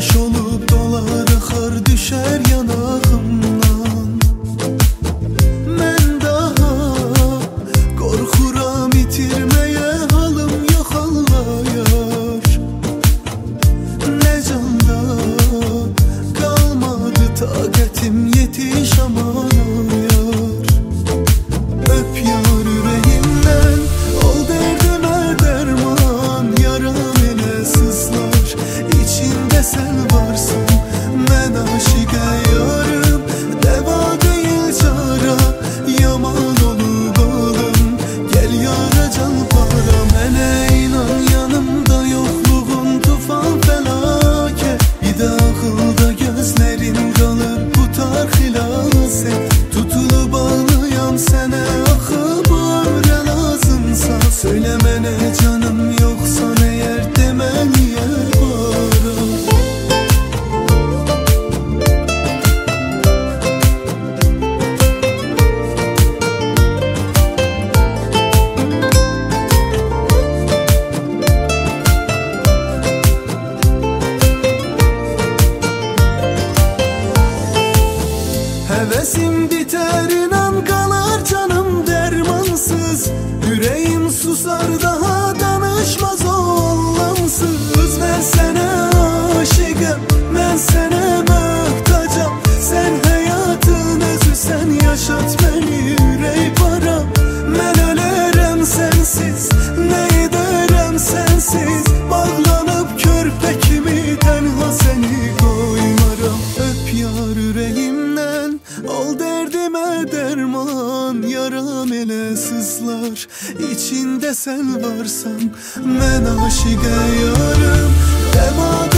Yaş olup dolar akar düşer yanağımdan. Men daha korkuram itirmeye, halım yok Allah yar. Ne canda kalmadı takatim, yetiş aman yar. Öp yar yüreğimden, ol derdime derman. Yaram ele sızlar, içinde sen varsın. Ben aşık yarım, deva değil çara. Yaman olup oğlum, gel yara can para. Mene inan yanımda yokluğun tufan felaket. Bir de akılda gözlerin kalır bu tarhilas et. Tutulup bağlıyam sene akı bu ömre lazımsa. Söylemene canım yoksa eğer demen yer var. Hevesim biter inan kalar canım dermansız. Yüreğim susar daha danışmaz o anlamsız. Ben sana aşıkım, ben sana muhtacam. Sen hayatın özü, sen yaşat beni yüreği para. Ben ölerem sensiz, ne ederem sensiz. Bağlanıp körpekimi tenha seni koymaram. Öp yar yüreğimden, ol derdime derman. Yaram ele sızlar, içinde sen varsan. Ben aşık yarım, deva